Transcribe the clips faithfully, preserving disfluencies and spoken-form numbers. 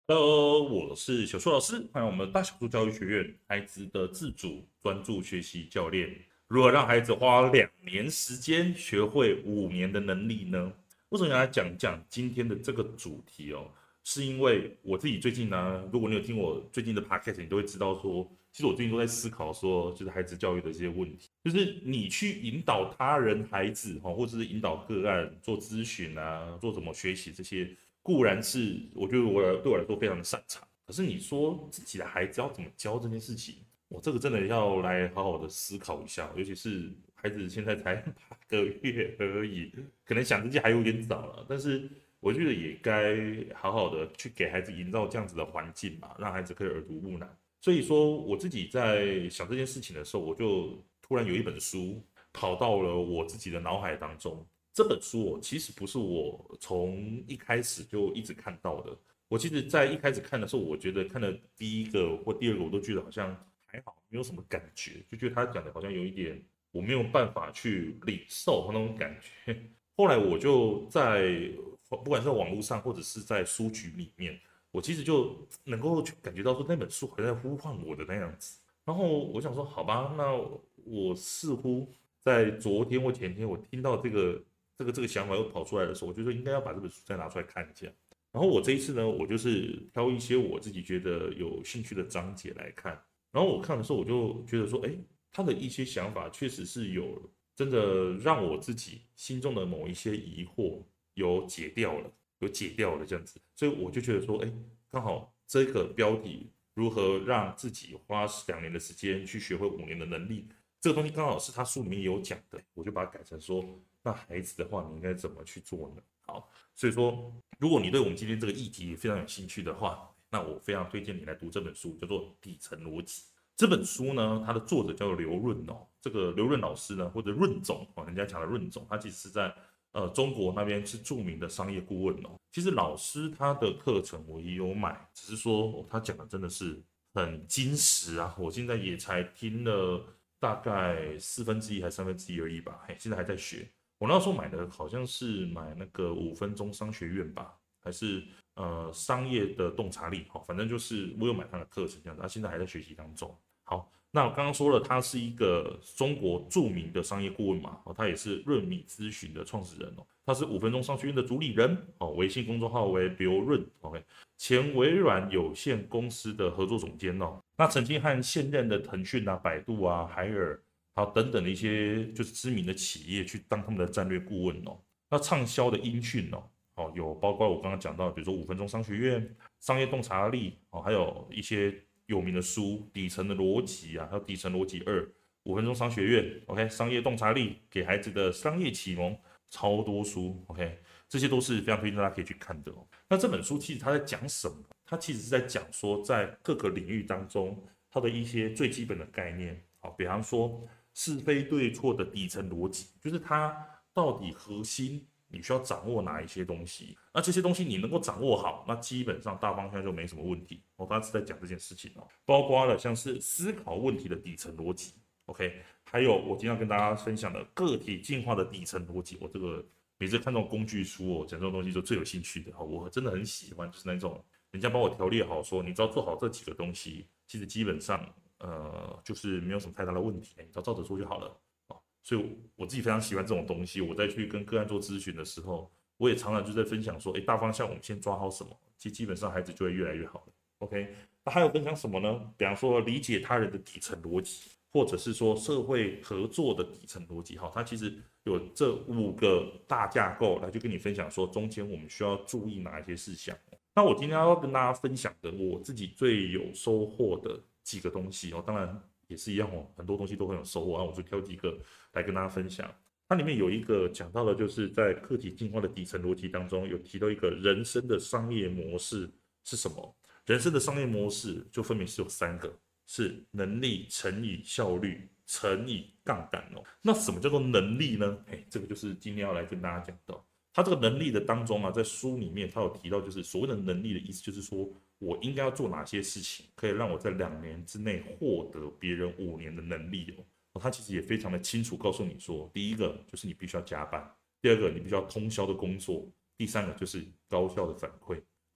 Hello，我是小树老师，欢迎我们大小树教育学院孩子的自主专注学习教练。如何让孩子花两年时间学会五年的能力呢？为什么要来讲讲今天的这个主题哦？是因为我自己最近呢，如果你有听我最近的 podcast，你都会知道说，其实我最近都在思考说，就是孩子教育的这些问题，就是你去引导他人孩子哈，或者是引导个案做咨询啊，做怎么学习这些。固然是我觉得我对我来说非常的擅长，可是你说自己的孩子要怎么教这件事情，我这个真的要来好好的思考一下，尤其是孩子现在才八个月而已，可能想自己还有点早了，但是我觉得也该好好的去给孩子营造这样子的环境嘛，让孩子可以耳濡目染。所以说我自己在想这件事情的时候，我就突然有一本书跑到了我自己的脑海当中。这本书哦，其实不是我从一开始就一直看到的。我其实，在一开始看的时候，我觉得看了第一个或第二个，我都觉得好像还好，没有什么感觉，就觉得他讲的好像有一点我没有办法去领受那种感觉。后来我就在不管是在网络上或者是在书局里面，我其实就能够去感觉到说那本书好像在呼唤我的那样子。然后我想说，好吧，那我似乎在昨天或前天，我听到这个这个这个想法又跑出来的时候，我就说应该要把这本书再拿出来看一下。然后我这一次呢，我就是挑一些我自己觉得有兴趣的章节来看。然后我看的时候，我就觉得说，哎，他的一些想法确实是有真的让我自己心中的某一些疑惑有解掉了，有解掉了这样子。所以我就觉得说，哎，刚好这个标题如何让自己花两年的时间去学会五年的能力，这个东西刚好是他书里面有讲的，我就把它改成说，那孩子的话，你应该怎么去做呢？好，所以说，如果你对我们今天这个议题非常有兴趣的话，那我非常推荐你来读这本书，叫做《底层逻辑》。这本书呢，它的作者叫做刘润哦，这个刘润老师呢，或者润总哦，人家讲的润总，他其实是在呃中国那边是著名的商业顾问哦。其实老师他的课程我也有买，只是说、哦、他讲的真的是很精实啊，我现在也才听了大概四分之一还三分之一而已吧，嘿，现在还在学。我那时候买的好像是买那个五分钟商学院吧，还是呃商业的洞察力，好，反正就是我有买他的课程这样子，他现在还在学习当中。好，那我刚刚说了，他是一个中国著名的商业顾问嘛，哦，他也是润米咨询的创始人哦，他是五分钟商学院的主理人，哦，微信公众号为刘润，OK，前微软有限公司的合作总监哦，那曾经和现任的腾讯啊、百度啊、海尔好等等的一些就是知名的企业去当他们的战略顾问哦。那畅销的音讯哦，哦有包括我刚刚讲到，比如说五分钟商学院、商业洞察力哦，还有一些有名的书，底层的逻辑啊，还有底层逻辑二、五分钟商学院，OK，商业洞察力给孩子的商业启蒙，超多书，OK，这些都是非常推荐大家可以去看的哦。那这本书其实它在讲什么？它其实是在讲说，在各个领域当中，它的一些最基本的概念，好，比方说是非对错的底层逻辑，就是它到底核心你需要掌握哪一些东西，那这些东西你能够掌握好，那基本上大方向就没什么问题。我刚才是在讲这件事情哦，包括了像是思考问题的底层逻辑，OK，还有我今天要跟大家分享的个体进化的底层逻辑，我这个每次看这种工具书哦，讲这种东西就最有兴趣的，我真的很喜欢，就是那种人家帮我条列好说，你只要做好这几个东西，其实基本上呃就是没有什么太大的问题，你只要照着做就好了。所以我自己非常喜欢这种东西。我在去跟个案做咨询的时候，我也常常就在分享说，哎，大方向我们先抓好什么，其实基本上孩子就会越来越好了。OK，那还有分享什么呢？比方说理解他人的底层逻辑，或者是说社会合作的底层逻辑。好，它其实有这五个大架构来去跟你分享说，中间我们需要注意哪一些事项。那我今天要跟大家分享的，我自己最有收获的几个东西哦，当然也是一样哦，很多东西都很有收获啊，我就挑几个来跟大家分享。它里面有一个讲到的，就是在课题进化的底层逻辑当中，有提到一个人生的商业模式是什么？人生的商业模式就分别是有三个，是能力乘以效率乘以杠杆哦。那什么叫做能力呢？哎，这个就是今天要来跟大家讲到。他这个能力的当中啊，在书里面他有提到，就是所谓的能力的意思，就是说我应该要做哪些事情，可以让我在两年之内获得别人五年的能力哦。哦他其实也非常的清楚告诉你说，第一个就是你必须要加班，第二个你必须要通宵的工作，第三个就是高效的反馈。好，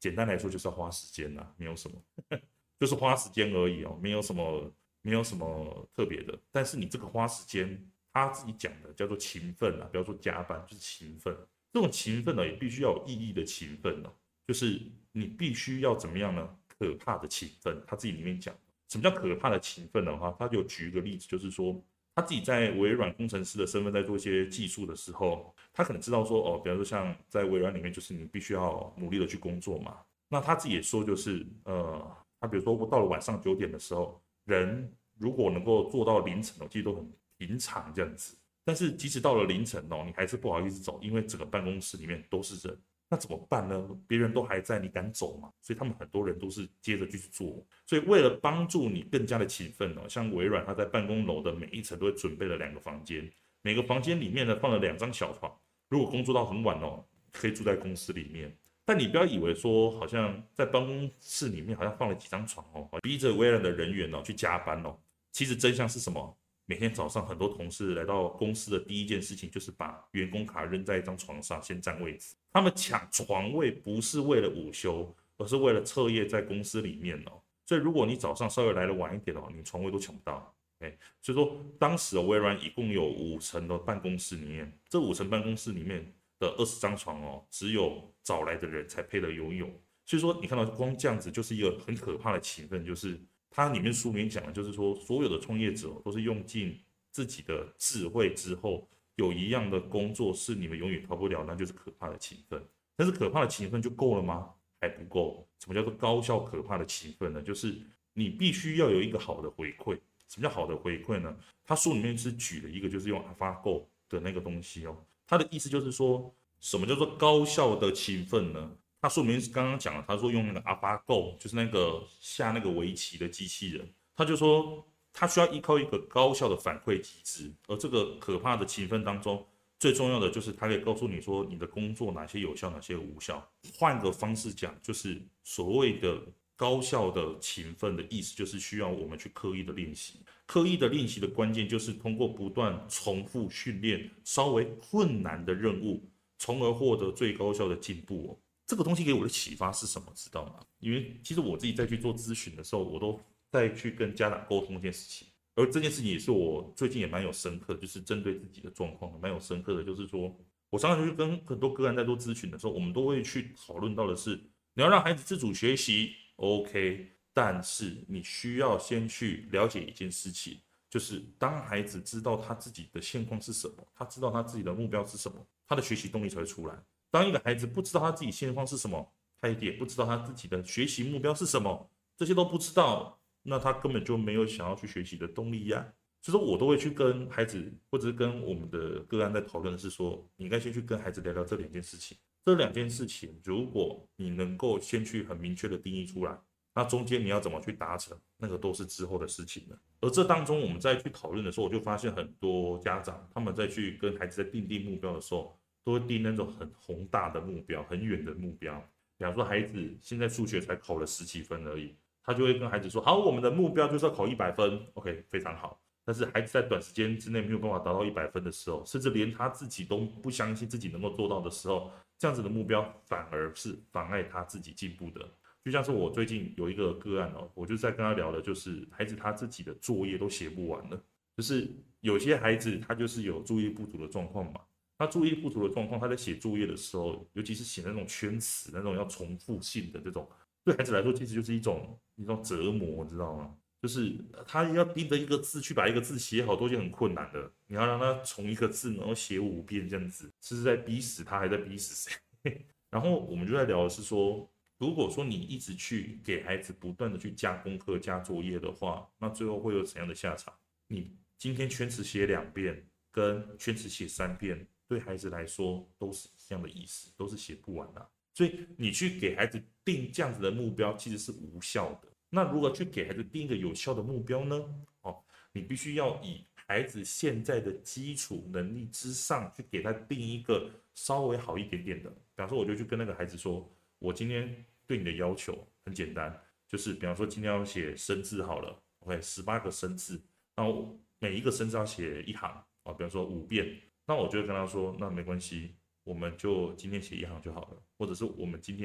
简单来说就是要花时间啦，没有什么，就是花时间而已哦，没有什么没有什么特别的。但是你这个花时间，他自己讲的叫做勤奋啊，不要说加班，就是勤奋。这种勤奋呢，也必须要有意义的勤奋哦，就是你必须要怎么样呢？可怕的勤奋，他自己里面讲，什么叫可怕的勤奋的话，他就举一个例子，就是说他自己在微软工程师的身份在做一些技术的时候，他可能知道说哦，比方说像在微软里面，就是你必须要努力的去工作嘛。那他自己也说，就是呃，他比如说我到了晚上九点的时候，人如果能够做到凌晨，我其实都很平常这样子。但是即使到了凌晨哦，你还是不好意思走，因为整个办公室里面都是人，那怎么办呢？别人都还在，你敢走吗？所以他们很多人都是接着继续做。所以为了帮助你更加的勤奋哦，像微软，它在办公楼的每一层都会准备了两个房间，每个房间里面呢放了两张小床，如果工作到很晚哦，可以住在公司里面。但你不要以为说，好像在办公室里面好像放了几张床哦，逼着微软的人员哦去加班哦。其实真相是什么？每天早上很多同事来到公司的第一件事情就是把员工卡扔在一张床上，先占位置。他们抢床位不是为了午休，而是为了彻夜在公司里面哦。所以如果你早上稍微来的晚一点哦，你床位都抢不到。OK，所以说当时微软一共有五层的办公室里面，这五层办公室里面的二十张床哦，只有找来的人才配得拥有。所以说你看到光这样子就是一个很可怕的气氛，就是它里面书里面讲的，就是说所有的创业者都是用尽自己的智慧之后，有一样的工作是你们永远逃不了，那就是可怕的勤奋。但是可怕的勤奋就够了吗？还不够。什么叫做高效可怕的勤奋呢？就是你必须要有一个好的回馈。什么叫好的回馈呢？他书里面是举了一个，就是用 AlphaGo 的那个东西哦。他的意思就是说，什么叫做高效的勤奋呢？他书里面刚刚讲了，他说用那个 AlphaGo，就是那个下那个围棋的机器人，他就说他需要依靠一个高效的反馈机制，而这个可怕的勤奋当中，最重要的就是它可以告诉你说你的工作哪些有效，哪些无效。换个方式讲，就是所谓的高效的勤奋的意思，就是需要我们去刻意的练习。刻意的练习的关键就是通过不断重复训练稍微困难的任务，从而获得最高效的进步哦。这个东西给我的启发是什么？知道吗？因为其实我自己在去做咨询的时候，我都在去跟家长沟通这件事情。而这件事情也是我最近也蛮有深刻，就是针对自己的状况蛮有深刻的，就是说我常常去跟很多个案在做咨询的时候，我们都会去讨论到的是，你要让孩子自主学习 ，OK，但是你需要先去了解一件事情，就是当孩子知道他自己的现况是什么，他知道他自己的目标是什么，他的学习动力才会出来。当一个孩子不知道他自己现况是什么，他也不知道他自己的学习目标是什么，这些都不知道，那他根本就没有想要去学习的动力呀。所以说我都会去跟孩子，或者是跟我们的个案在讨论的是说，你应该先去跟孩子聊聊这两件事情。这两件事情，如果你能够先去很明确的定义出来，那中间你要怎么去达成，那个都是之后的事情了。而这当中，我们在去讨论的时候，我就发现很多家长他们在去跟孩子在定定目标的时候，都会定那种很宏大的目标，很远的目标。比方说，孩子现在数学才考了十几分而已，他就会跟孩子说：“好，我们的目标就是要考一百分。” OK，非常好。但是孩子在短时间之内没有办法达到一百分的时候，甚至连他自己都不相信自己能够做到的时候，这样子的目标反而是妨碍他自己进步的。就像是我最近有一个个案哦，我就在跟他聊的，就是孩子他自己的作业都写不完了，就是有些孩子他就是有注意力不足的状况嘛。他注意力不足的状况，他在写作业的时候，尤其是写那种圈词、那种要重复性的这种，对孩子来说其实就是一种一种折磨，知道吗？就是他要盯着一个字去把一个字写好，都已经很困难了。你要让他从一个字然后写五遍这样子，是在逼死他，还在逼死谁？然后我们就在聊的是说，如果说你一直去给孩子不断的去加功课、加作业的话，那最后会有怎样的下场？你今天圈词写两遍，跟圈词写三遍。对孩子来说都是一样的意思，都是写不完的、啊。所以你去给孩子定这样子的目标，其实是无效的。那如何去给孩子定一个有效的目标呢？哦，你必须要以孩子现在的基础能力之上去给他定一个稍微好一点点的。比方说，我就去跟那个孩子说，我今天对你的要求很简单，就是比方说今天要写生字好了 ，OK， 十八个生字，然后每一个生字要写一行啊，比方说五遍。那我就会跟他说，那没关系，我们就今天写一行就好了，或者是我们今天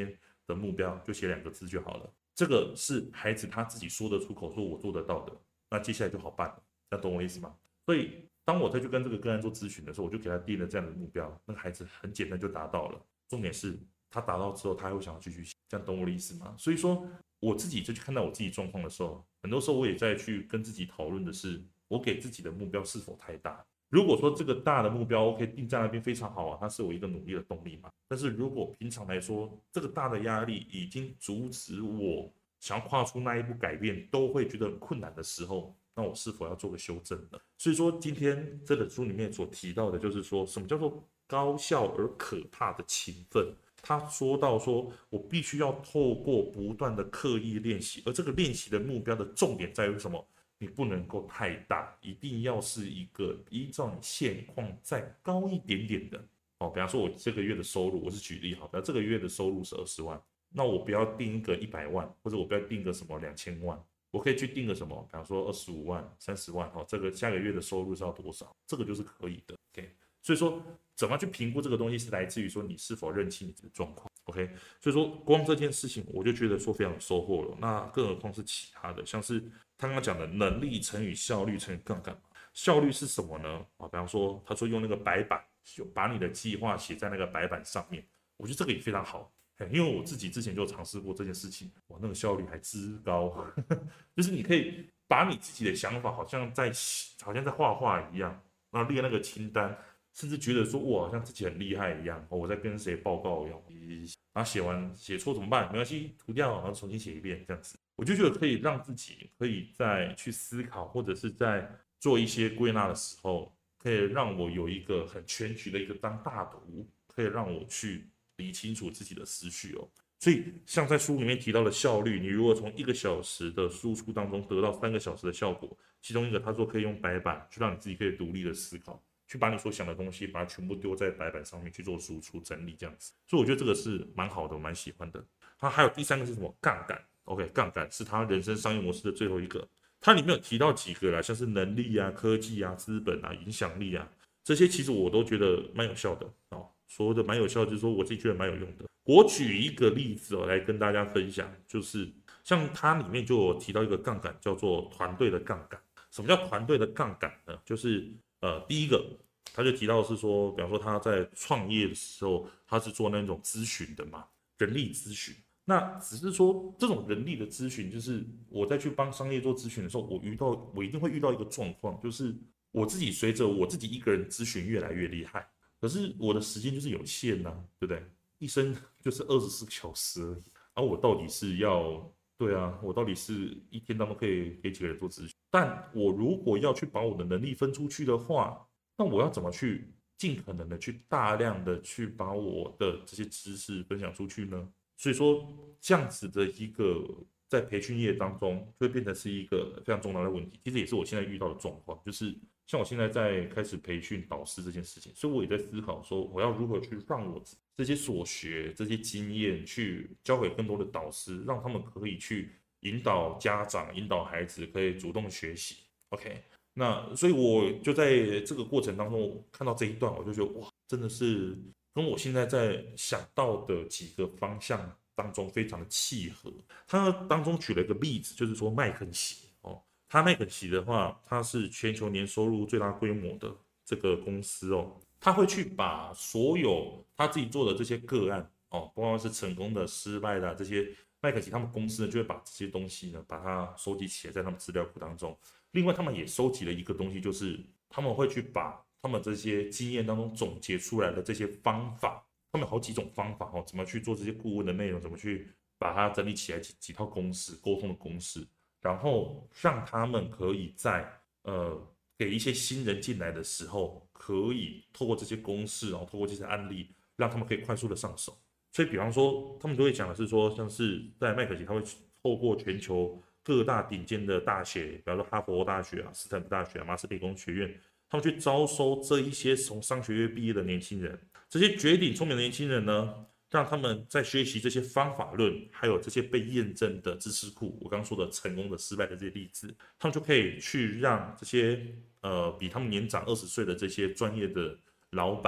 的目标，就写两个字就好了。这个是孩子他自己说得出口，说我做得到的，那接下来就好办了，这样懂我意思吗？所以当我再去跟这个个案做咨询的时候，我就给他定了这样的目标，那个孩子很简单就达到了。重点是他达到之后，他还会想要继续写，这样懂我的意思吗？所以说我自己就去看到我自己状况的时候，很多时候我也在去跟自己讨论的是，我给自己的目标是否太大。如果说这个大的目标 OK 定在那边非常好啊，它是我一个努力的动力嘛。但是如果平常来说，这个大的压力已经阻止我想要跨出那一步改变，都会觉得很困难的时候，那我是否要做个修正呢？所以说今天这本书里面所提到的，就是说什么叫做高效而可怕的勤奋。他说到说，我必须要透过不断的刻意练习，而这个练习的目标的重点在于什么？你不能够太大，一定要是一个依照你现况再高一点点的。哦，比方说我这个月的收入，我是举例好，比方这个月的收入是二十万，那我不要定一个一百万，或者我不要定个什么两千万，我可以去定个什么，比方说二十五万、三十万，哦，这个下个月的收入是要多少，这个就是可以的。OK， 所以说怎么去评估这个东西，是来自于说你是否认清你的状况。OK， 所以说光这件事情我就觉得说非常有收获了。那更何况是其他的，像是他刚刚讲的能力乘以效率乘以杠杆。效率是什么呢？啊，比方说他说用那个白板，把你的计划写在那个白板上面，我觉得这个也非常好。因为我自己之前就尝试过这件事情，哇，那个效率还之高，就是你可以把你自己的想法好像在好像在画画一样，然后列那个清单。甚至觉得说我好像自己很厉害一样，我在跟谁报告一样，然后写完写错怎么办？没关系，涂掉，然后重新写一遍，这样子，我就觉得可以让自己可以在去思考，或者是在做一些归纳的时候，可以让我有一个很全局的一个当大图，可以让我去理清楚自己的思绪哦。所以像在书里面提到的效率，你如果从一个小时的输出当中得到三个小时的效果，其中一个他说可以用白板去让你自己可以独立的思考。去把你所想的东西，把它全部丢在白板上面去做输出整理，这样子，所以我觉得这个是蛮好的，我蛮喜欢的。它还有第三个是什么？杠杆。OK， 杠杆是他人生商业模式的最后一个。它里面有提到几个啦，像是能力啊、科技啊、资本啊、影响力啊，这些其实我都觉得蛮有效的哦。说的蛮有效，就是说我自己觉得蛮有用的。我举一个例子哦，来跟大家分享，就是像它里面就有提到一个杠杆，叫做团队的杠杆。什么叫团队的杠杆呢？就是呃，第一个，他就提到是说，比方说他在创业的时候，他是做那种咨询的嘛，人力咨询。那只是说这种人力的咨询，就是我在去帮商业做咨询的时候，我遇到我一定会遇到一个状况，就是我自己随着我自己一个人咨询越来越厉害，可是我的时间就是有限呐、啊，对不对？一生就是二十四个小时而已，而、啊、我到底是要对啊，我到底是一天当中可以给几个人做咨询？但我如果要去把我的能力分出去的话，那我要怎么去尽可能的去大量的去把我的这些知识分享出去呢？所以说这样子的一个在培训业当中，就会变成是一个非常重要的问题。其实也是我现在遇到的状况，就是像我现在在开始培训导师这件事情，所以我也在思考说，我要如何去让我这些所学、这些经验去教给更多的导师，让他们可以去引导家长、引导孩子，可以主动学习。OK。那所以我就在这个过程当中看到这一段，我就觉得哇，真的是跟我现在在想到的几个方向当中非常的契合。他当中举了一个例子，就是说麦肯锡哦，他麦肯锡的话，它是全球年收入最大规模的这个公司哦，他会去把所有他自己做的这些个案哦，不管是成功的、失败的这些，麦肯锡他们公司呢就会把这些东西呢把它收集起来，在他们资料库当中。另外，他们也收集了一个东西，就是他们会去把他们这些经验当中总结出来的这些方法，他们有好几种方法哦，怎么去做这些顾问的内容，怎么去把它整理起来几几套公式、沟通的公式，然后让他们可以在呃给一些新人进来的时候，可以透过这些公式，然后透过这些案例，让他们可以快速的上手。所以，比方说，他们都会讲的是说，像是在麦肯锡，他会透过全球各大顶尖的大学，比方说哈佛大学啊、斯坦福大学啊、麻省理工学院，他们去招收这一些从商学院毕业的年轻人。这些绝顶聪明的年轻人呢，让他们在学习这些方法论，还有这些被验证的知识库，我刚刚说的成功的、失败的这些例子，他们就可以去让这些呃比他们年长二十岁的这些专业的老板，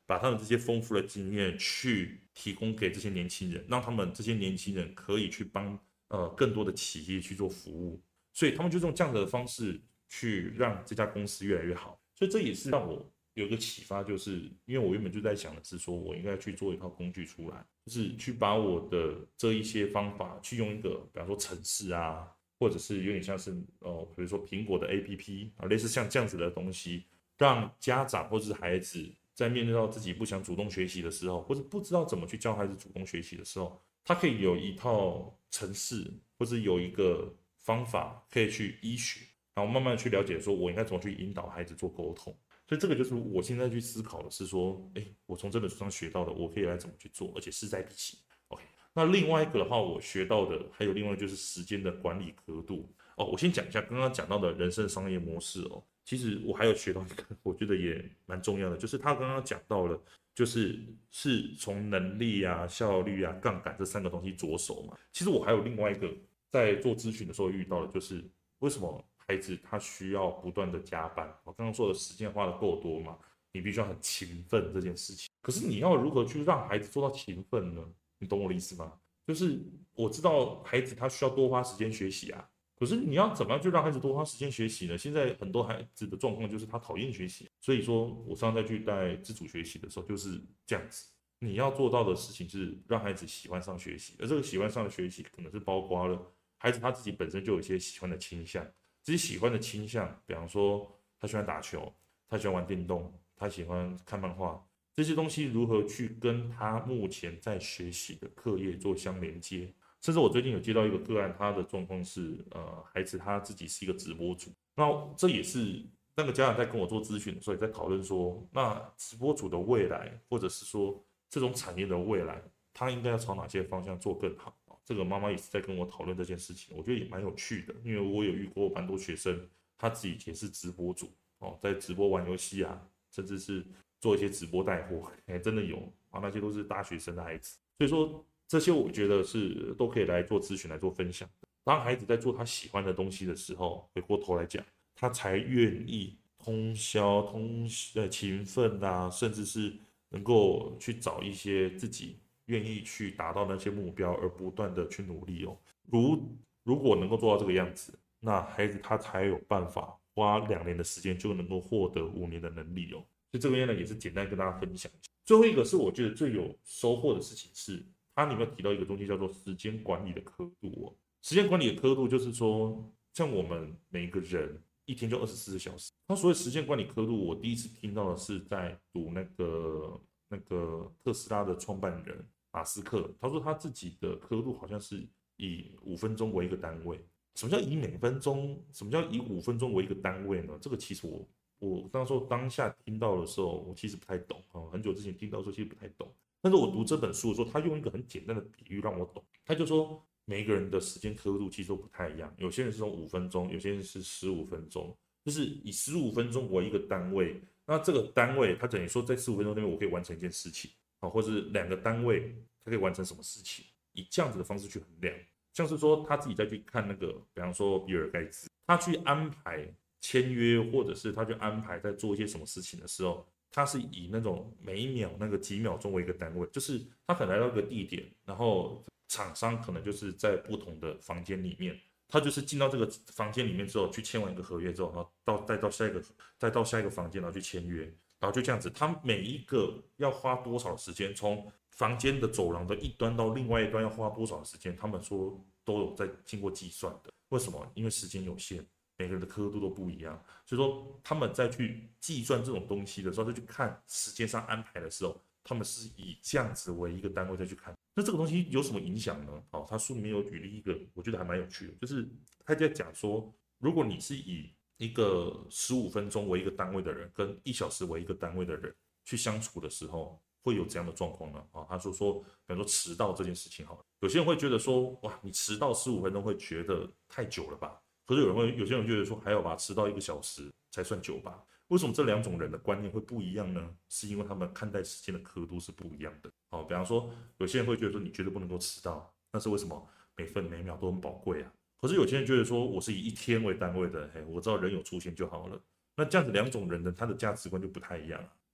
把他们这些丰富的经验去提供给这些年轻人，让他们这些年轻人可以去帮呃更多的企业去做服务，所以他们就用这样的方式去让这家公司越来越好。所以这也是让我有一个启发，就是因为我原本就在想的是说，我应该去做一套工具出来，就是去把我的这一些方法去用一个，比方说程式啊，或者是有点像是呃，比如说苹果的 A P P 啊，类似像这样子的东西，让家长或者是孩子在面对到自己不想主动学习的时候，或者不知道怎么去教孩子主动学习的时候，他可以有一套程式，或者有一个方法可以去依循，然后慢慢去了解说我应该怎么去引导孩子做沟通。所以这个就是我现在去思考的是说，哎，我从这本书上学到的，我可以来怎么去做，而且势在必行。OK，那另外一个的话，我学到的还有另外就是时间的管理刻度。哦，我先讲一下刚刚讲到的人生商业模式哦。其实我还有学到一个，我觉得也蛮重要的，就是他刚刚讲到了，就是是从能力啊、效率啊、杠杆这三个东西着手嘛。其实我还有另外一个在做咨询的时候遇到的，就是为什么孩子他需要不断的加班？我刚刚说的时间花的够多嘛，你必须要很勤奋这件事情。可是你要如何去让孩子做到勤奋呢？你懂我的意思吗？就是我知道孩子他需要多花时间学习啊，可是你要怎么样去让孩子多花时间学习呢？现在很多孩子的状况就是他讨厌学习，所以说我上次再去带自主学习的时候就是这样子。你要做到的事情是让孩子喜欢上学习，而这个喜欢上的学习可能是包括了孩子他自己本身就有一些喜欢的倾向。自己喜欢的倾向，比方说他喜欢打球，他喜欢玩电动，他喜欢看漫画，这些东西如何去跟他目前在学习的课业做相连接？甚至我最近有接到一个个案，他的状况是，呃，孩子他自己是一个直播主，那这也是那个家长在跟我做咨询的时候也在讨论说，那直播主的未来，或者是说这种产业的未来，他应该要朝哪些方向做更好？这个妈妈也是在跟我讨论这件事情，我觉得也蛮有趣的，因为我有遇过蛮多学生，他自己也是直播主哦，在直播玩游戏啊，甚至是做一些直播带货，哎，真的有啊，那些都是大学生的孩子，所以说这些我觉得是都可以来做咨询来做分享的。当孩子在做他喜欢的东西的时候，回过头来讲，他才愿意通宵通呃勤奋啊，甚至是能够去找一些自己愿意去达到那些目标，而不断的去努力哦。如如果能够做到这个样子，那孩子他才有办法花两年的时间就能够获得五年的能力哦。所以这边呢也是简单跟大家分享一下。最后一个是我觉得最有收获的事情是，它里面提到一个东西叫做时间管理的刻度哦。时间管理的刻度就是说，像我们每一个人一天就二十四小时。那所谓时间管理刻度，我第一次听到的是在读那个那个特斯拉的创办人马斯克，他说他自己的刻度好像是以五分钟为一个单位。什么叫以每分钟？什么叫以五分钟为一个单位呢？这个其实我我当时候当下听到的时候，我其实不太懂啊。很久之前听到的时候，其实不太懂。但是我读这本书的时候，他用一个很简单的比喻让我懂。他就说，每一个人的时间刻度其实都不太一样，有些人是从五分钟，有些人是十五分钟，就是以十五分钟为一个单位。那这个单位，它等于说在十五分钟内面，我可以完成一件事情啊，或者是两个单位，它可以完成什么事情，以这样子的方式去衡量。像是说他自己再去看那个，比方说比尔盖茨，他去安排签约，或者是他去安排在做一些什么事情的时候，他是以那种每一秒那个几秒钟为一个单位，就是他可能来到一个地点，然后厂商可能就是在不同的房间里面，他就是进到这个房间里面之后去签完一个合约之后，然后到再到下一个再到下一个房间然后去签约，然后就这样子，他每一个要花多少时间，从房间的走廊的一端到另外一端要花多少时间，他们说都有在经过计算的。为什么？因为时间有限，每个人的刻度都不一样，所以说他们在去计算这种东西的时候，再去看时间上安排的时候，他们是以这样子为一个单位再去看。那这个东西有什么影响呢？哦，他书里面有举例一个，我觉得还蛮有趣的，就是他在讲说，如果你是以一个十五分钟为一个单位的人，跟一小时为一个单位的人去相处的时候，会有怎样的状况呢？啊、哦，他说说，比方说迟到这件事情，好了，有些人会觉得说，哇，你迟到十五分钟会觉得太久了吧？可是有人会，有些人觉得说，还有吧，迟到一个小时才算久吧？为什么这两种人的观念会不一样呢？是因为他们看待时间的刻度是不一样的。好、哦，比方说，有些人会觉得说，你绝对不能够迟到，那是为什么？每分每秒都很宝贵啊。可是有些人觉得说，我是以一天为单位的，嘿，我知道人有出现就好了。那这样子两种人的他的价值观就不太一样。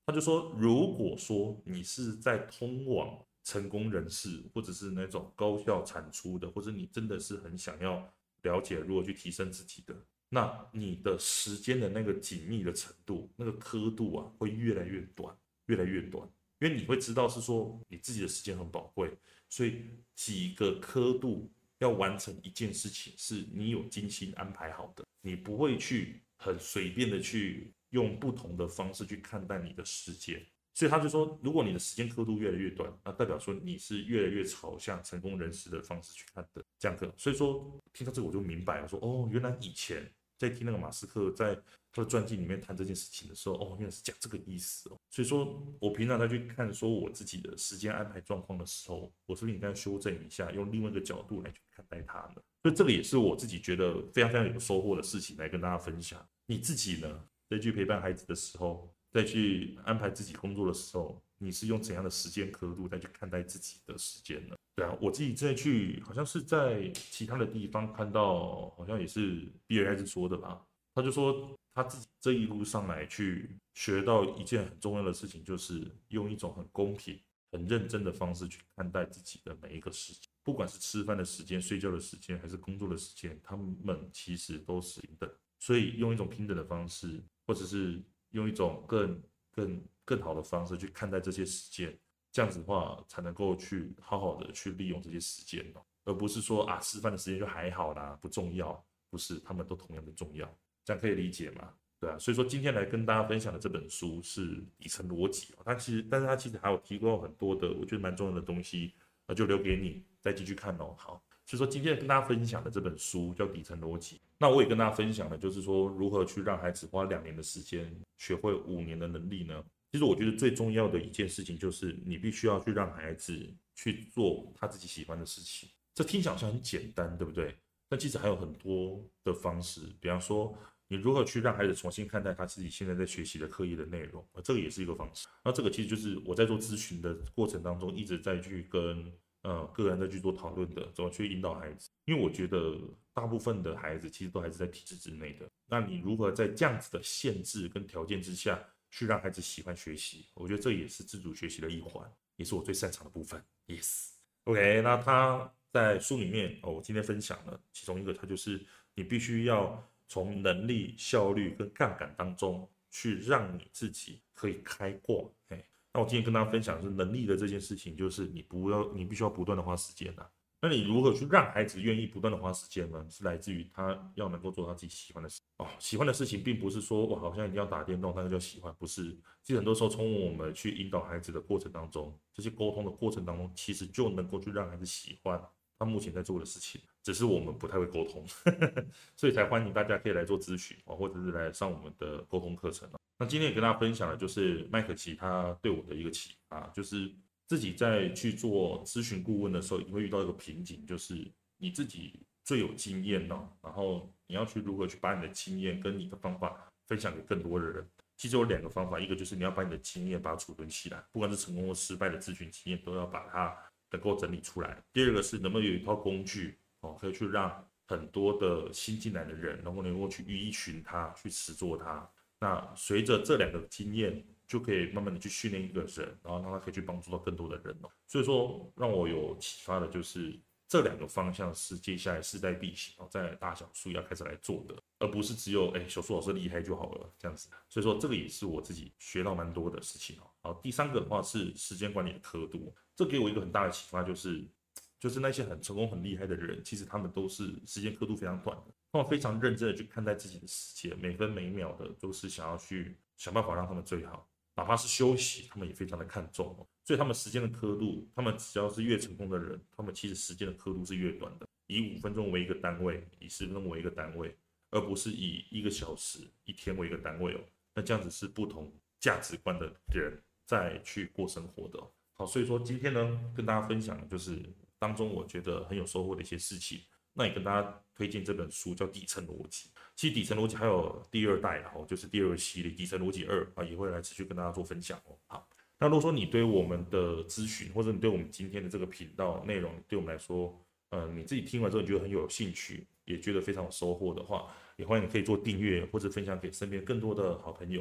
他就说，如果说你是在通往成功人士，或者是那种高效产出的，或者你真的是很想要了解如何去提升自己的，那你的时间的那个紧密的程度，那个刻度啊，会越来越短，越来越短，因为你会知道是说你自己的时间很宝贵，所以几个刻度要完成一件事情，是你有精心安排好的，你不会去很随便的去用不同的方式去看待你的时间。所以他就说，如果你的时间刻度越来越短，那代表说你是越来越朝向成功人士的方式去看的这样子。所以说听到这个我就明白了，说哦，原来以前在听那个马斯克在他的传记里面谈这件事情的时候，哦，原来是讲这个意思哦。所以说我平常再去看说我自己的时间安排状况的时候，我是不是应该修正一下，用另外一个角度来去看待它呢？所以这个也是我自己觉得非常非常有收获的事情，来跟大家分享。你自己呢，在去陪伴孩子的时候，再去安排自己工作的时候，你是用怎样的时间刻度再去看待自己的时间呢？对啊，我自己再去，好像是在其他的地方看到，好像也是比尔盖茨说的吧。他就说他自己这一路上来去学到一件很重要的事情，就是用一种很公平、很认真的方式去看待自己的每一个时间，不管是吃饭的时间、睡觉的时间，还是工作的时间，他们其实都是平等。所以用一种平等的方式，或者是用一种更更更好的方式去看待这些时间，这样子的话才能够去好好的去利用这些时间哦，而不是说啊吃饭的时间就还好啦，不重要，不是，他们都同样的重要，这样可以理解吗？对啊，所以说今天来跟大家分享的这本书是底层逻辑哦，它其实，但是它其实还有提供很多的我觉得蛮重要的东西，那就留给你再继续看哦。好。所以说，今天跟大家分享的这本书叫《底层逻辑》。那我也跟大家分享的就是说，如何去让孩子花两年的时间学会五年的能力呢？其实我觉得最重要的一件事情就是，你必须要去让孩子去做他自己喜欢的事情。这听起来好像很简单，对不对？但其实还有很多的方式，比方说，你如何去让孩子重新看待他自己现在在学习的课业的内容，这个也是一个方式。那这个其实就是我在做咨询的过程当中一直在去跟。呃，个人在去做讨论的，怎么去引导孩子？因为我觉得大部分的孩子其实都还是在体制之内的。那你如何在这样子的限制跟条件之下，去让孩子喜欢学习？我觉得这也是自主学习的一环，也是我最擅长的部分。Yes，OK， 那他在书里面哦，我今天分享了其中一个，他就是你必须要从能力、效率跟杠杆当中去让你自己可以开挂。嘿，那我今天跟大家分享的是能力的这件事情，就是你不要，你必须要不断的花时间啊。那你如何去让孩子愿意不断的花时间呢？是来自于他要能够做他自己喜欢的事哦。喜欢的事情并不是说我好像一定要打电动，那个叫喜欢，不是。其实很多时候从我们去引导孩子的过程当中，这些沟通的过程当中，其实就能够去让孩子喜欢他目前在做的事情，只是我们不太会沟通，所以才欢迎大家可以来做咨询哦，或者是来上我们的沟通课程。那今天也跟大家分享的就是麦可齐他对我的一个启发，就是自己在去做咨询顾问的时候，你会遇到一个瓶颈，就是你自己最有经验哦，然后你要去如何去把你的经验跟你的方法分享给更多的人。其实有两个方法，一个就是你要把你的经验把它储存起来，不管是成功或失败的咨询经验，都要把它能够整理出来。第二个是能不能有一套工具哦，可以去让很多的新进来的人能够能够去依循它，去实做它。那随着这两个经验，就可以慢慢的去训练一个人，然后让他可以去帮助到更多的人哦。所以说，让我有启发的就是这两个方向是接下来势在必行哦，在大小数要开始来做的，而不是只有哎小树老师厉害就好了这样子。所以说，这个也是我自己学到蛮多的事情哦。好，第三个的话是时间管理的刻度，这给我一个很大的启发，就是就是那些很成功很厉害的人，其实他们都是时间刻度非常短的。他们非常认真的去看待自己的时间，每分每秒的都是想要去想办法让他们最好，哪怕是休息，他们也非常的看重哦。所以他们时间的刻度，他们只要是越成功的人，他们其实时间的刻度是越短的，以五分钟为一个单位，以十分钟为一个单位，而不是以一个小时、一天为一个单位哦。那这样子是不同价值观的人在去过生活的哦。好，所以说今天呢，跟大家分享的就是当中我觉得很有收获的一些事情。那也跟大家推荐这本书叫《底层逻辑》。其实《底层逻辑》还有第二代，然后就是第二个系列《底层逻辑二》啊，也会来持续跟大家做分享哦。好，那如果说你对我们的咨询，或者你对我们今天的这个频道内容，对我们来说，呃，你自己听完之后你觉得很有兴趣，也觉得非常有收获的话，也欢迎你可以做订阅或者分享给身边更多的好朋友。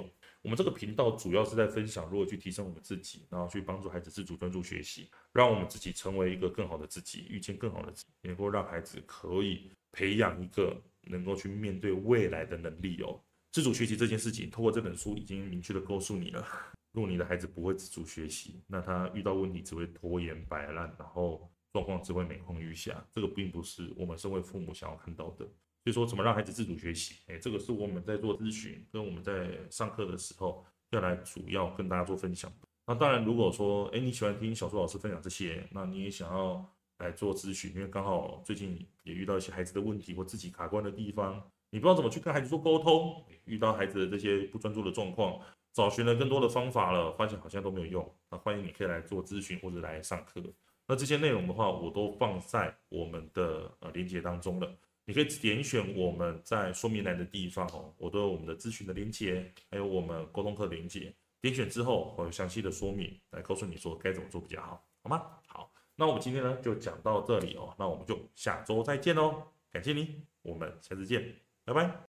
我们这个频道主要是在分享如何去提升我们自己，然后去帮助孩子自主专注学习，让我们自己成为一个更好的自己，遇见更好的自己，能够让孩子可以培养一个能够去面对未来的能力哦。自主学习这件事情，透过这本书已经明确的告诉你了。如果你的孩子不会自主学习，那他遇到问题只会拖延摆烂，然后状况只会每况愈下。这个并不是我们身为父母想要看到的。所以说，怎么让孩子自主学习？哎，这个是我们在做咨询跟我们在上课的时候要来主要跟大家做分享的。那当然，如果说哎你喜欢听小树老师分享这些，那你也想要来做咨询，因为刚好最近也遇到一些孩子的问题或自己卡关的地方，你不知道怎么去跟孩子做沟通，遇到孩子的这些不专注的状况。找寻了更多的方法了，发现好像都没有用。那欢迎你可以来做咨询或者来上课。那这些内容的话，我都放在我们的呃连结当中了。你可以点选我们在说明栏的地方哦，我都有我们的咨询的连结，还有我们沟通课连结。点选之后，我有详细的说明来告诉你说该怎么做比较好，好吗？好，那我们今天呢就讲到这里哦，那我们就下周再见喽，感谢你，我们下次见，拜拜。